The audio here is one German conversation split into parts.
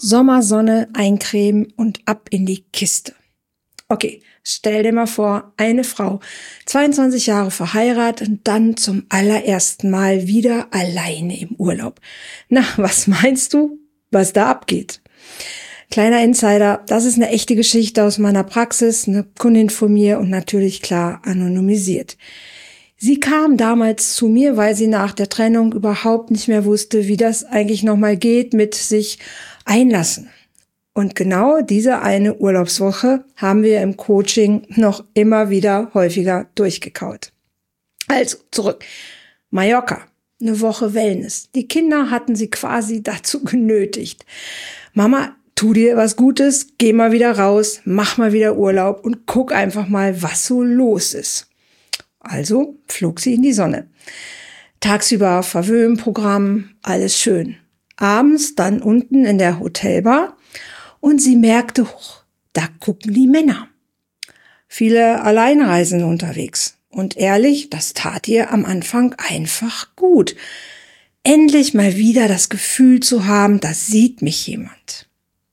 Sommersonne eincremen und ab in die Kiste. Okay, stell dir mal vor, eine Frau, 22 Jahre verheiratet und dann zum allerersten Mal wieder alleine im Urlaub. Na, was meinst du, was da abgeht? Kleiner Insider, das ist eine echte Geschichte aus meiner Praxis, eine Kundin von mir und natürlich klar anonymisiert. Sie kam damals zu mir, weil sie nach der Trennung überhaupt nicht mehr wusste, wie das eigentlich nochmal geht mit sich einlassen. Und genau diese eine Urlaubswoche haben wir im Coaching noch immer wieder häufiger durchgekaut. Also zurück. Mallorca, eine Woche Wellness. Die Kinder hatten sie quasi dazu genötigt. Mama, tu dir was Gutes, geh mal wieder raus, mach mal wieder Urlaub und guck einfach mal, was so los ist. Also flog sie in die Sonne. Tagsüber Verwöhnprogramm, alles schön. Abends dann unten in der Hotelbar und sie merkte, da gucken die Männer. Viele Alleinreisende unterwegs. Und ehrlich, das tat ihr am Anfang einfach gut. Endlich mal wieder das Gefühl zu haben, da sieht mich jemand.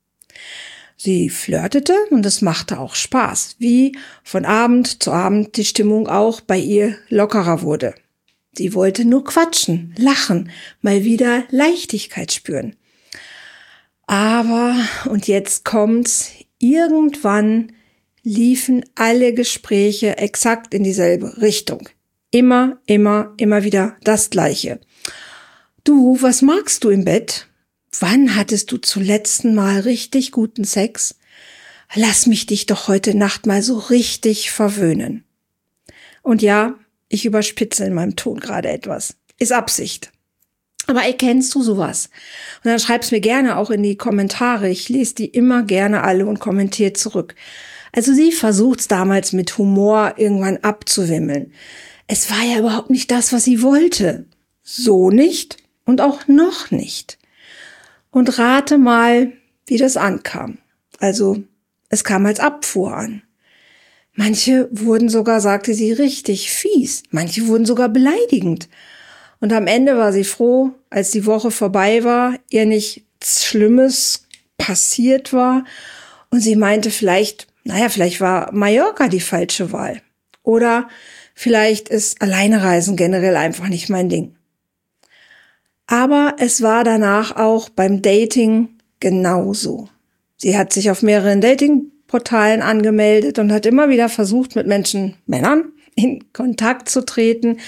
Sie flirtete und es machte auch Spaß, wie von Abend zu Abend die Stimmung auch bei ihr lockerer wurde. Sie wollte nur quatschen, lachen, mal wieder Leichtigkeit spüren. Aber, und jetzt kommt's, irgendwann liefen alle Gespräche exakt in dieselbe Richtung. Immer wieder das Gleiche. Du, was magst du im Bett? Wann hattest du zuletzt mal richtig guten Sex? Lass mich dich doch heute Nacht mal so richtig verwöhnen. Und ja, ich überspitze in meinem Ton gerade etwas. Ist Absicht. Aber erkennst du sowas? Und dann schreib's mir gerne auch in die Kommentare. Ich lese die immer gerne alle und kommentiere zurück. Also sie versucht's damals mit Humor irgendwann abzuwimmeln. Es war ja überhaupt nicht das, was sie wollte. So nicht und auch noch nicht. Und rate mal, wie das ankam. Also, es kam als Abfuhr an. Manche wurden sogar, sagte sie, richtig fies. Manche wurden sogar beleidigend. Und am Ende war sie froh, als die Woche vorbei war, ihr nichts Schlimmes passiert war. Und sie meinte vielleicht war Mallorca die falsche Wahl. Oder vielleicht ist Alleinereisen generell einfach nicht mein Ding. Aber es war danach auch beim Dating genauso. Sie hat sich auf mehreren Datingportalen angemeldet und hat immer wieder versucht, mit Männern, in Kontakt zu treten.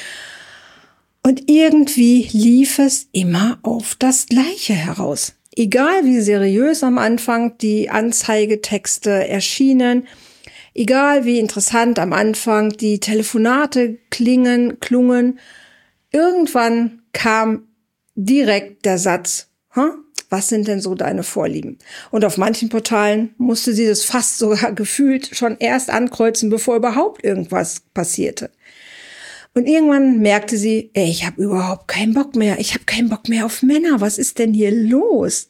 Und irgendwie lief es immer auf das Gleiche heraus. Egal wie seriös am Anfang die Anzeigetexte erschienen, egal wie interessant am Anfang die Telefonate klungen, irgendwann kam direkt der Satz, was sind denn so deine Vorlieben? Und auf manchen Portalen musste sie das fast sogar gefühlt schon erst ankreuzen, bevor überhaupt irgendwas passierte. Und irgendwann merkte sie, ich habe überhaupt keinen Bock mehr. Ich habe keinen Bock mehr auf Männer. Was ist denn hier los?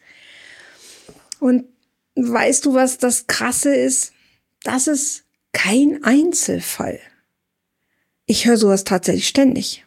Und weißt du, was das Krasse ist? Das ist kein Einzelfall. Ich höre sowas tatsächlich ständig.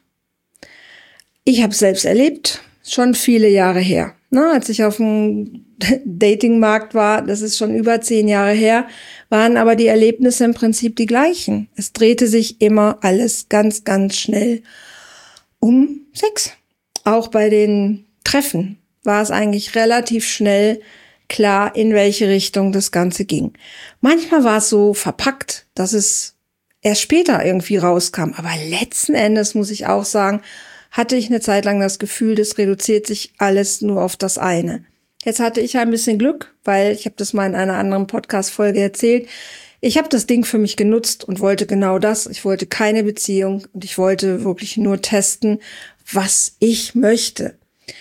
Ich habe es selbst erlebt, schon viele Jahre her. Als ich auf dem Datingmarkt war, das ist schon über 10 Jahre her, waren aber die Erlebnisse im Prinzip die gleichen. Es drehte sich immer alles ganz, ganz schnell um Sex. Auch bei den Treffen war es eigentlich relativ schnell klar, in welche Richtung das Ganze ging. Manchmal war es so verpackt, dass es erst später irgendwie rauskam. Aber letzten Endes muss ich auch sagen, hatte ich eine Zeit lang das Gefühl, das reduziert sich alles nur auf das eine. Jetzt hatte ich ein bisschen Glück, weil ich habe das mal in einer anderen Podcast-Folge erzählt. Ich habe das Ding für mich genutzt und wollte genau das. Ich wollte keine Beziehung und ich wollte wirklich nur testen, was ich möchte.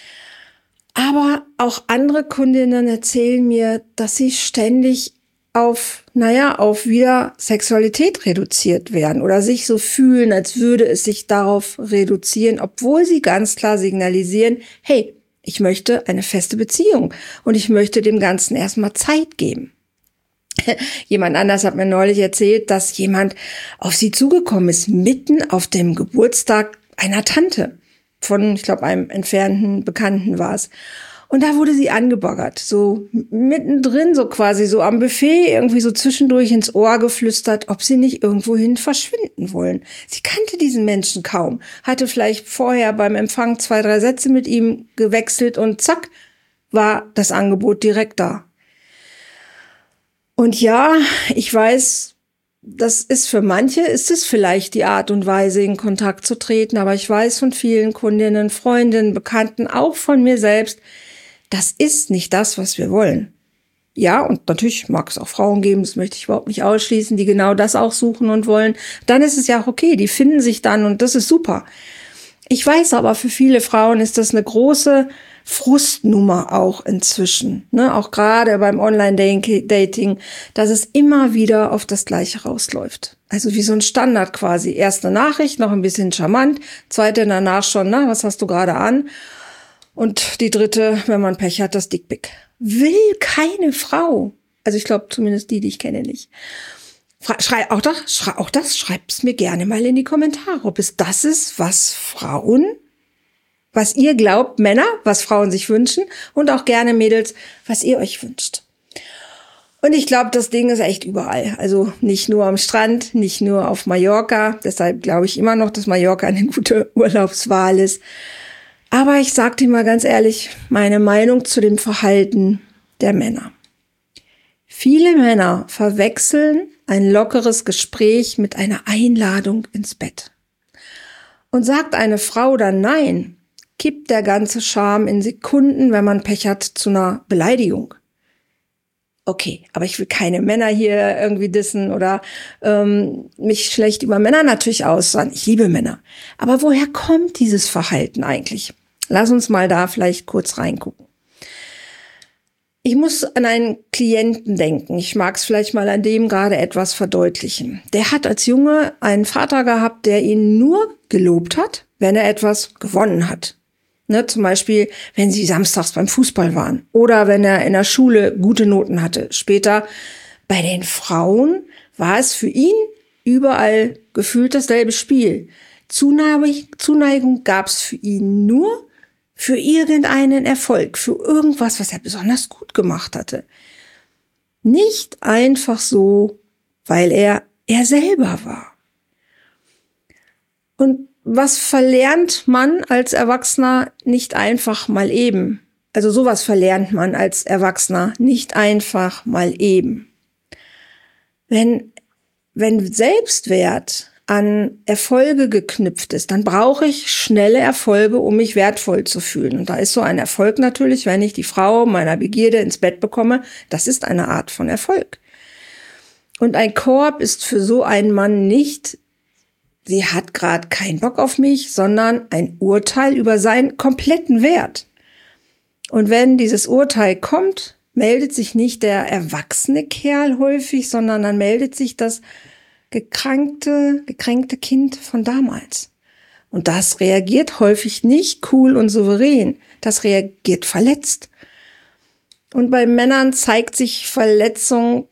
Aber auch andere Kundinnen erzählen mir, dass sie ständig auf wieder Sexualität reduziert werden oder sich so fühlen, als würde es sich darauf reduzieren, obwohl sie ganz klar signalisieren, hey, ich möchte eine feste Beziehung und ich möchte dem Ganzen erstmal Zeit geben. Jemand anders hat mir neulich erzählt, dass jemand auf sie zugekommen ist, mitten auf dem Geburtstag einer Tante von, ich glaube, einem entfernten Bekannten war es. Und da wurde sie angebaggert, so mittendrin, so quasi so am Buffet, irgendwie so zwischendurch ins Ohr geflüstert, ob sie nicht irgendwohin verschwinden wollen. Sie kannte diesen Menschen kaum, hatte vielleicht vorher beim Empfang 2, 3 Sätze mit ihm gewechselt und zack, war das Angebot direkt da. Und ja, ich weiß, das ist für manche, ist es vielleicht die Art und Weise, in Kontakt zu treten, aber ich weiß von vielen Kundinnen, Freundinnen, Bekannten, auch von mir selbst, das ist nicht das, was wir wollen. Ja, und natürlich mag es auch Frauen geben, das möchte ich überhaupt nicht ausschließen, die genau das auch suchen und wollen. Dann ist es ja auch okay, die finden sich dann und das ist super. Ich weiß aber, für viele Frauen ist das eine große Frustnummer auch inzwischen, ne? Auch gerade beim Online-Dating, dass es immer wieder auf das Gleiche rausläuft. Also wie so ein Standard quasi. Erste Nachricht, noch ein bisschen charmant, zweite danach schon, na, was hast du gerade an? Und die dritte, wenn man Pech hat, das Dickpick. Will keine Frau. Also ich glaube zumindest die ich kenne, nicht. Schreibt's mir gerne mal in die Kommentare, ob es das ist, was ihr glaubt, Männer, was Frauen sich wünschen und auch gerne Mädels, was ihr euch wünscht. Und ich glaube, das Ding ist echt überall. Also nicht nur am Strand, nicht nur auf Mallorca. Deshalb glaube ich immer noch, dass Mallorca eine gute Urlaubswahl ist. Aber ich sag dir mal ganz ehrlich, meine Meinung zu dem Verhalten der Männer. Viele Männer verwechseln ein lockeres Gespräch mit einer Einladung ins Bett. Und sagt eine Frau dann Nein, kippt der ganze Charme in Sekunden, wenn man Pech hat, zu einer Beleidigung. Okay, aber ich will keine Männer hier irgendwie dissen oder mich schlecht über Männer natürlich aussagen. Ich liebe Männer. Aber woher kommt dieses Verhalten eigentlich? Lass uns mal da vielleicht kurz reingucken. Ich muss an einen Klienten denken. Ich mag es vielleicht mal an dem gerade etwas verdeutlichen. Der hat als Junge einen Vater gehabt, der ihn nur gelobt hat, wenn er etwas gewonnen hat. Ne, zum Beispiel, wenn sie samstags beim Fußball waren oder wenn er in der Schule gute Noten hatte. Später bei den Frauen war es für ihn überall gefühlt dasselbe Spiel. Zuneigung gab es für ihn nur für irgendeinen Erfolg, für irgendwas, was er besonders gut gemacht hatte. Nicht einfach so, weil er selber war. Und was verlernt man als Erwachsener nicht einfach mal eben? Also sowas verlernt man als Erwachsener nicht einfach mal eben. Wenn Selbstwert an Erfolge geknüpft ist, dann brauche ich schnelle Erfolge, um mich wertvoll zu fühlen. Und da ist so ein Erfolg natürlich, wenn ich die Frau meiner Begierde ins Bett bekomme, das ist eine Art von Erfolg. Und ein Korb ist für so einen Mann nicht, sie hat gerade keinen Bock auf mich, sondern ein Urteil über seinen kompletten Wert. Und wenn dieses Urteil kommt, meldet sich nicht der erwachsene Kerl häufig, sondern dann meldet sich das gekränkte Kind von damals. Und das reagiert häufig nicht cool und souverän. Das reagiert verletzt. Und bei Männern zeigt sich Verletzung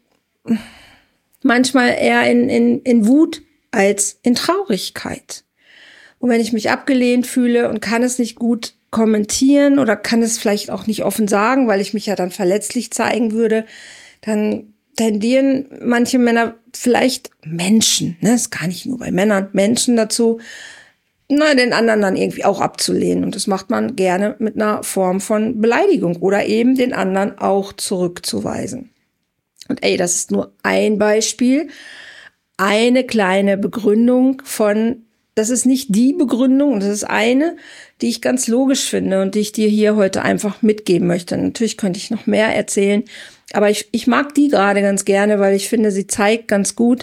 manchmal eher in Wut als in Traurigkeit. Und wenn ich mich abgelehnt fühle und kann es nicht gut kommentieren oder kann es vielleicht auch nicht offen sagen, weil ich mich ja dann verletzlich zeigen würde, dann tendieren manche Männer, vielleicht Menschen, ne, ist gar nicht nur bei Männern, Menschen dazu, den anderen dann irgendwie auch abzulehnen. Und das macht man gerne mit einer Form von Beleidigung oder eben den anderen auch zurückzuweisen. Und das ist nur ein Beispiel, eine kleine Begründung von, das ist nicht die Begründung, das ist eine, die ich ganz logisch finde und die ich dir hier heute einfach mitgeben möchte. Natürlich könnte ich noch mehr erzählen, aber ich mag die gerade ganz gerne, weil ich finde, sie zeigt ganz gut,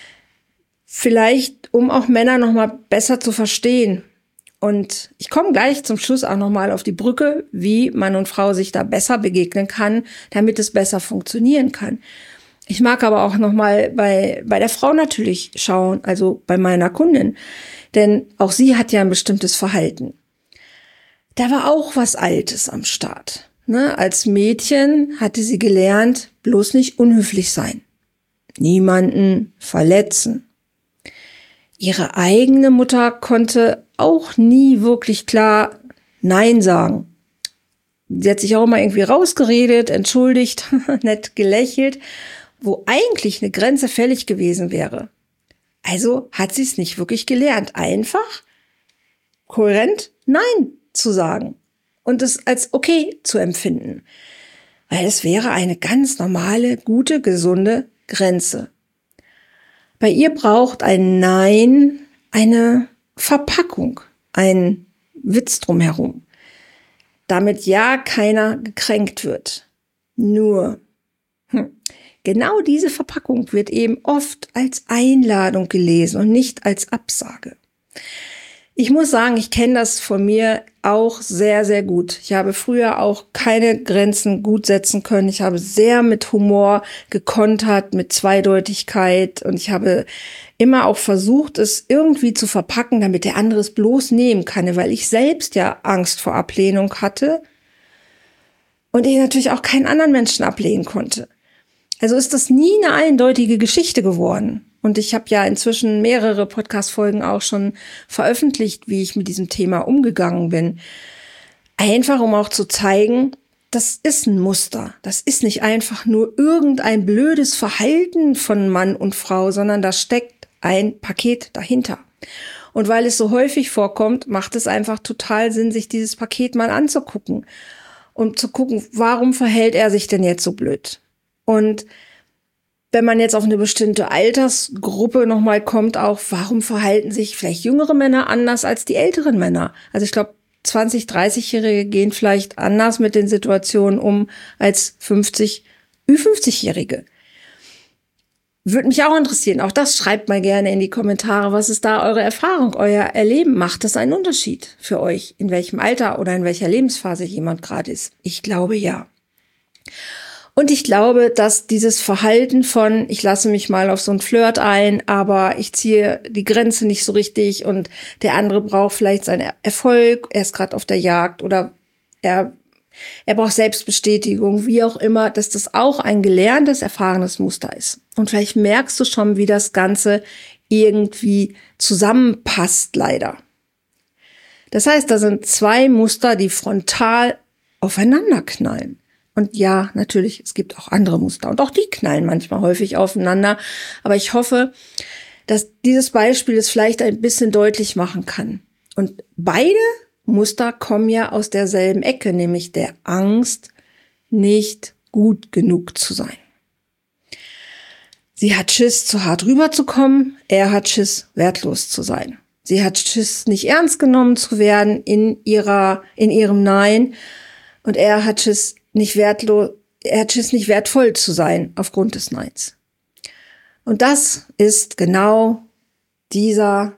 vielleicht um auch Männer noch mal besser zu verstehen. Und ich komme gleich zum Schluss auch noch mal auf die Brücke, wie Mann und Frau sich da besser begegnen kann, damit es besser funktionieren kann. Ich mag aber auch noch mal bei der Frau natürlich schauen, also bei meiner Kundin, denn auch sie hat ja ein bestimmtes Verhalten. Da war auch was Altes am Start. Ne? Als Mädchen hatte sie gelernt, bloß nicht unhöflich sein, niemanden verletzen. Ihre eigene Mutter konnte auch nie wirklich klar Nein sagen. Sie hat sich auch immer irgendwie rausgeredet, entschuldigt, nett gelächelt, wo eigentlich eine Grenze fällig gewesen wäre. Also hat sie es nicht wirklich gelernt, einfach kohärent Nein zu sagen und es als okay zu empfinden. Weil es wäre eine ganz normale, gute, gesunde Grenze. Bei ihr braucht ein Nein eine Verpackung, ein Witz drumherum, damit ja keiner gekränkt wird. Nur, genau diese Verpackung wird eben oft als Einladung gelesen und nicht als Absage. Ich muss sagen, ich kenne das von mir auch sehr, sehr gut. Ich habe früher auch keine Grenzen gut setzen können. Ich habe sehr mit Humor gekontert, mit Zweideutigkeit und ich habe immer auch versucht, es irgendwie zu verpacken, damit der andere es bloß nehmen kann, weil ich selbst ja Angst vor Ablehnung hatte und ich natürlich auch keinen anderen Menschen ablehnen konnte. Also ist das nie eine eindeutige Geschichte geworden. Und ich habe ja inzwischen mehrere Podcast-Folgen auch schon veröffentlicht, wie ich mit diesem Thema umgegangen bin. Einfach, um auch zu zeigen, das ist ein Muster. Das ist nicht einfach nur irgendein blödes Verhalten von Mann und Frau, sondern da steckt ein Paket dahinter. Und weil es so häufig vorkommt, macht es einfach total Sinn, sich dieses Paket mal anzugucken und zu gucken, warum verhält er sich denn jetzt so blöd? Und wenn man jetzt auf eine bestimmte Altersgruppe nochmal kommt, auch, warum verhalten sich vielleicht jüngere Männer anders als die älteren Männer? Also ich glaube, 20-, 30-Jährige gehen vielleicht anders mit den Situationen um als 50-Jährige. Würde mich auch interessieren. Auch das schreibt mal gerne in die Kommentare. Was ist da eure Erfahrung, euer Erleben? Macht das einen Unterschied für euch, in welchem Alter oder in welcher Lebensphase jemand gerade ist? Ich glaube, ja. Und ich glaube, dass dieses Verhalten von, ich lasse mich mal auf so einen Flirt ein, aber ich ziehe die Grenze nicht so richtig und der andere braucht vielleicht seinen Erfolg, er ist gerade auf der Jagd oder er braucht Selbstbestätigung, wie auch immer, dass das auch ein gelerntes, erfahrenes Muster ist. Und vielleicht merkst du schon, wie das Ganze irgendwie zusammenpasst, leider. Das heißt, da sind zwei Muster, die frontal aufeinander knallen. Und ja, natürlich, es gibt auch andere Muster und auch die knallen manchmal häufig aufeinander. Aber ich hoffe, dass dieses Beispiel es vielleicht ein bisschen deutlich machen kann. Und beide Muster kommen ja aus derselben Ecke, nämlich der Angst, nicht gut genug zu sein. Sie hat Schiss, zu hart rüberzukommen. Er hat Schiss, wertlos zu sein. Sie hat Schiss, nicht ernst genommen zu werden in ihrem Nein. Und er hat Schiss, nicht wertvoll zu sein aufgrund des Neins. Und das ist genau dieser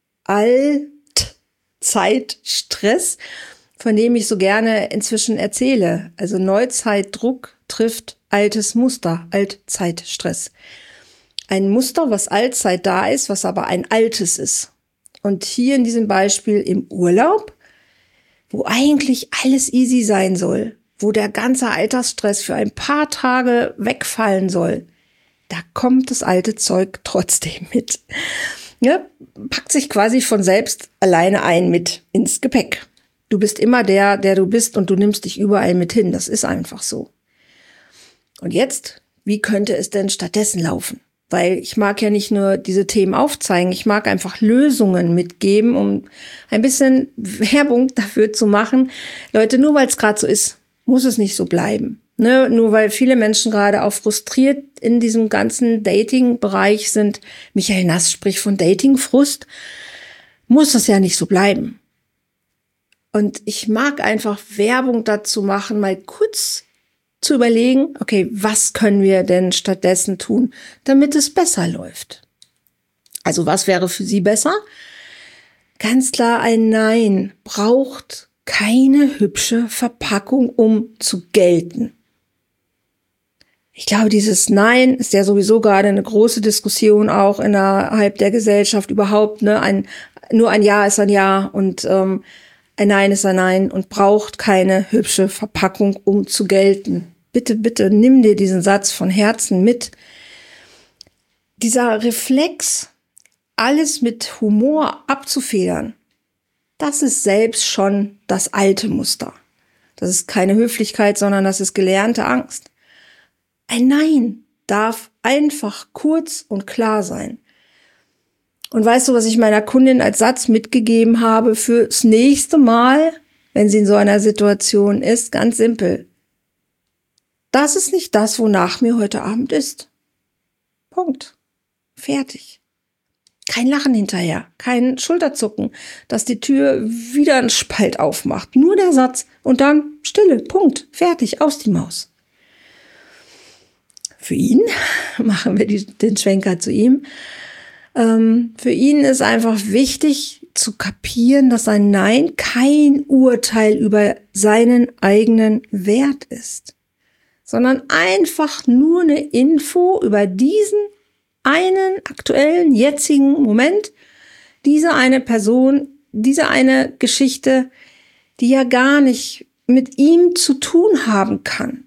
Altzeitstress, von dem ich so gerne inzwischen erzähle. Also Neuzeitdruck trifft altes Muster, Altzeitstress. Ein Muster, was allzeit da ist, was aber ein altes ist. Und hier in diesem Beispiel im Urlaub, wo eigentlich alles easy sein soll, wo der ganze Alltagsstress für ein paar Tage wegfallen soll, da kommt das alte Zeug trotzdem mit. Ja, packt sich quasi von selbst alleine ein mit ins Gepäck. Du bist immer der du bist und du nimmst dich überall mit hin. Das ist einfach so. Und jetzt, wie könnte es denn stattdessen laufen? Weil ich mag ja nicht nur diese Themen aufzeigen, ich mag einfach Lösungen mitgeben, um ein bisschen Werbung dafür zu machen. Leute, nur weil es gerade so ist, muss es nicht so bleiben. Ne? Nur weil viele Menschen gerade auch frustriert in diesem ganzen Dating-Bereich sind. Michael Nass spricht von Dating-Frust. Muss das ja nicht so bleiben. Und ich mag einfach Werbung dazu machen, mal kurz zu überlegen, okay, was können wir denn stattdessen tun, damit es besser läuft? Also was wäre für Sie besser? Ganz klar ein Nein braucht keine hübsche Verpackung, um zu gelten. Ich glaube, dieses Nein ist ja sowieso gerade eine große Diskussion auch innerhalb der Gesellschaft überhaupt. Ne? Nur ein Ja ist ein Ja und ein Nein ist ein Nein und braucht keine hübsche Verpackung, um zu gelten. Bitte, bitte, nimm dir diesen Satz von Herzen mit. Dieser Reflex, alles mit Humor abzufedern, das ist selbst schon das alte Muster. Das ist keine Höflichkeit, sondern das ist gelernte Angst. Ein Nein darf einfach kurz und klar sein. Und weißt du, was ich meiner Kundin als Satz mitgegeben habe fürs nächste Mal, wenn sie in so einer Situation ist? Ganz simpel. Das ist nicht das, wonach mir heute Abend ist. Punkt. Fertig. Kein Lachen hinterher, kein Schulterzucken, dass die Tür wieder einen Spalt aufmacht. Nur der Satz und dann Stille. Punkt. Fertig. Aus die Maus. Für ihn, machen wir den Schwenker zu ihm, für ihn ist einfach wichtig zu kapieren, dass ein Nein kein Urteil über seinen eigenen Wert ist, sondern einfach nur eine Info über diesen einen aktuellen, jetzigen Moment, diese eine Person, diese eine Geschichte, die ja gar nicht mit ihm zu tun haben kann.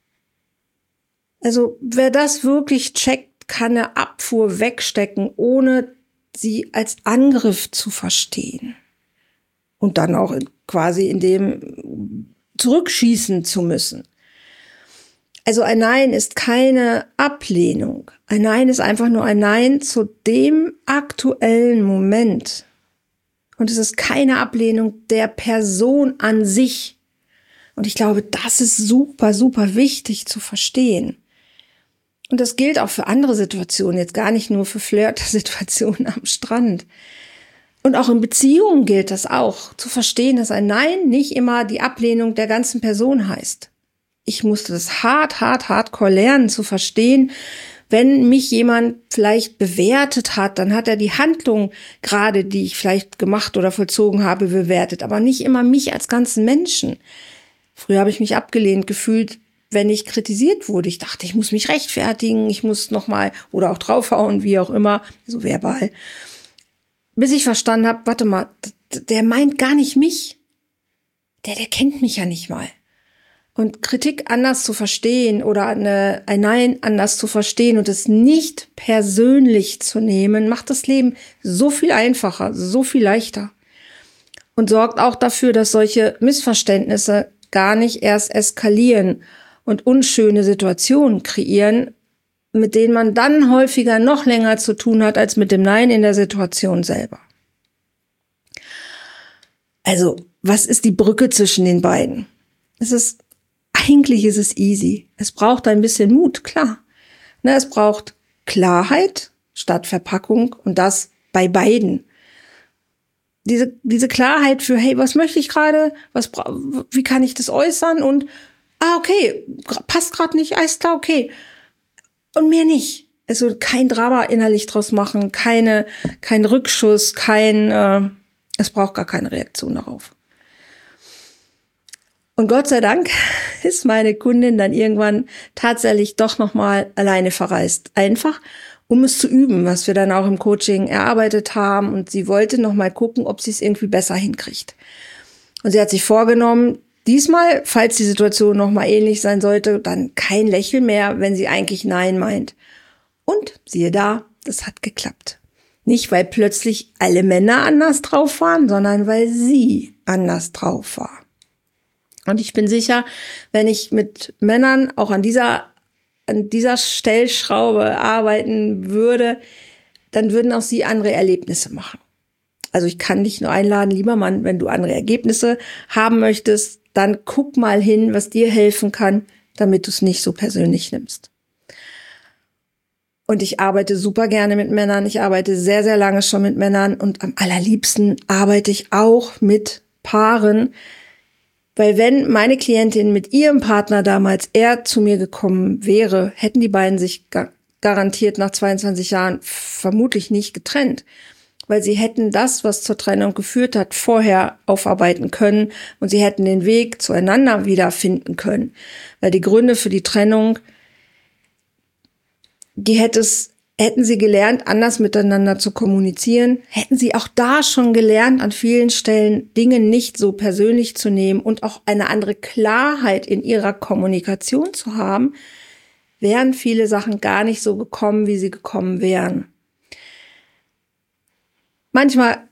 Also wer das wirklich checkt, kann eine Abfuhr wegstecken, ohne sie als Angriff zu verstehen. Und dann auch quasi in dem zurückschießen zu müssen. Also ein Nein ist keine Ablehnung. Ein Nein ist einfach nur ein Nein zu dem aktuellen Moment. Und es ist keine Ablehnung der Person an sich. Und ich glaube, das ist super, super wichtig zu verstehen. Und das gilt auch für andere Situationen, jetzt gar nicht nur für Flirt-Situationen am Strand. Und auch in Beziehungen gilt das auch, zu verstehen, dass ein Nein nicht immer die Ablehnung der ganzen Person heißt. Ich musste das hardcore lernen, zu verstehen, wenn mich jemand vielleicht bewertet hat, dann hat er die Handlung gerade, die ich vielleicht gemacht oder vollzogen habe, bewertet, aber nicht immer mich als ganzen Menschen. Früher habe ich mich abgelehnt gefühlt, wenn ich kritisiert wurde. Ich dachte, ich muss mich rechtfertigen, ich muss nochmal oder auch draufhauen, wie auch immer, so verbal. Bis ich verstanden habe, warte mal, der meint gar nicht mich. Der kennt mich ja nicht mal. Und Kritik anders zu verstehen oder ein Nein anders zu verstehen und es nicht persönlich zu nehmen, macht das Leben so viel einfacher, so viel leichter. Und sorgt auch dafür, dass solche Missverständnisse gar nicht erst eskalieren und unschöne Situationen kreieren, mit denen man dann häufiger noch länger zu tun hat, als mit dem Nein in der Situation selber. Also, was ist die Brücke zwischen den beiden? Eigentlich ist es easy. Es braucht ein bisschen Mut, klar. Es braucht Klarheit statt Verpackung und das bei beiden. Diese Klarheit für, hey, was möchte ich gerade? Wie kann ich das äußern? Und okay, passt gerade nicht, alles klar, okay. Und mehr nicht. Also kein Drama innerlich draus machen, kein Rückschuss, es braucht gar keine Reaktion darauf. Und Gott sei Dank ist meine Kundin dann irgendwann tatsächlich doch nochmal alleine verreist. Einfach, um es zu üben, was wir dann auch im Coaching erarbeitet haben. Und sie wollte nochmal gucken, ob sie es irgendwie besser hinkriegt. Und sie hat sich vorgenommen, diesmal, falls die Situation nochmal ähnlich sein sollte, dann kein Lächeln mehr, wenn sie eigentlich Nein meint. Und siehe da, das hat geklappt. Nicht, weil plötzlich alle Männer anders drauf waren, sondern weil sie anders drauf war. Und ich bin sicher, wenn ich mit Männern auch an dieser Stellschraube arbeiten würde, dann würden auch sie andere Erlebnisse machen. Also ich kann dich nur einladen, lieber Mann, wenn du andere Ergebnisse haben möchtest, dann guck mal hin, was dir helfen kann, damit du es nicht so persönlich nimmst. Und ich arbeite super gerne mit Männern. Ich arbeite sehr, sehr lange schon mit Männern und am allerliebsten arbeite ich auch mit Paaren, weil wenn meine Klientin mit ihrem Partner damals eher zu mir gekommen wäre, hätten die beiden sich garantiert nach 22 Jahren vermutlich nicht getrennt. Weil sie hätten das, was zur Trennung geführt hat, vorher aufarbeiten können und sie hätten den Weg zueinander wiederfinden können. Weil die Gründe für die Trennung, hätten sie gelernt, anders miteinander zu kommunizieren, hätten sie auch da schon gelernt, an vielen Stellen Dinge nicht so persönlich zu nehmen und auch eine andere Klarheit in ihrer Kommunikation zu haben, wären viele Sachen gar nicht so gekommen, wie sie gekommen wären. Manchmal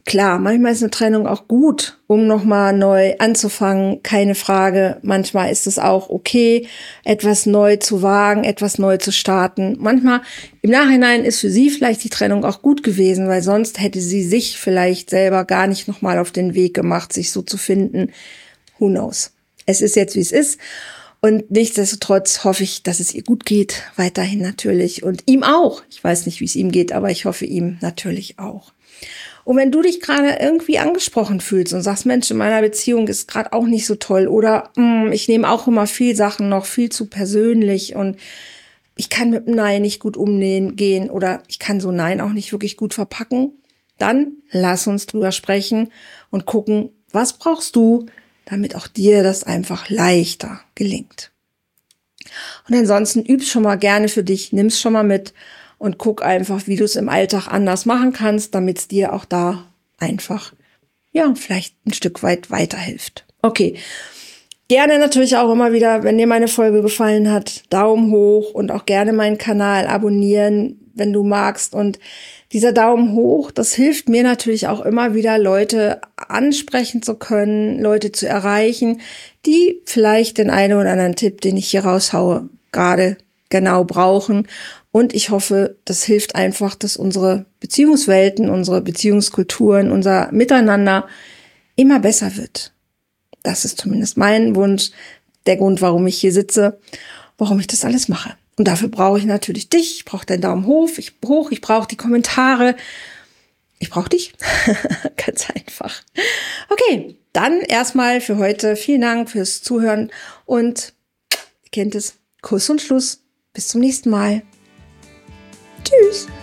Klar, manchmal ist eine Trennung auch gut, um nochmal neu anzufangen, keine Frage. Manchmal ist es auch okay, etwas neu zu wagen, etwas neu zu starten. Manchmal im Nachhinein ist für sie vielleicht die Trennung auch gut gewesen, weil sonst hätte sie sich vielleicht selber gar nicht nochmal auf den Weg gemacht, sich so zu finden. Who knows? Es ist jetzt, wie es ist. Und nichtsdestotrotz hoffe ich, dass es ihr gut geht, weiterhin natürlich. Und ihm auch. Ich weiß nicht, wie es ihm geht, aber ich hoffe ihm natürlich auch. Und wenn du dich gerade irgendwie angesprochen fühlst und sagst, Mensch, in meiner Beziehung ist gerade auch nicht so toll oder ich nehme auch immer viel Sachen noch viel zu persönlich und ich kann mit dem Nein nicht gut umgehen oder ich kann so Nein auch nicht wirklich gut verpacken, dann lass uns drüber sprechen und gucken, was brauchst du, damit auch dir das einfach leichter gelingt. Und ansonsten üb's schon mal gerne für dich, nimm's schon mal mit und guck einfach, wie du es im Alltag anders machen kannst, damit es dir auch da einfach, ja, vielleicht ein Stück weit weiterhilft. Okay. Gerne natürlich auch immer wieder, wenn dir meine Folge gefallen hat, Daumen hoch und auch gerne meinen Kanal abonnieren, wenn du magst. Und dieser Daumen hoch, das hilft mir natürlich auch immer wieder, Leute ansprechen zu können, Leute zu erreichen, die vielleicht den einen oder anderen Tipp, den ich hier raushaue, gerade genau brauchen. Und ich hoffe, das hilft einfach, dass unsere Beziehungswelten, unsere Beziehungskulturen, unser Miteinander immer besser wird. Das ist zumindest mein Wunsch, der Grund, warum ich hier sitze, warum ich das alles mache. Und dafür brauche ich natürlich dich, ich brauche deinen Daumen hoch, ich brauche die Kommentare, ich brauche dich. Ganz einfach. Okay, dann erstmal für heute vielen Dank fürs Zuhören und ihr kennt es, Kuss und Schluss. Bis zum nächsten Mal. Tschüss.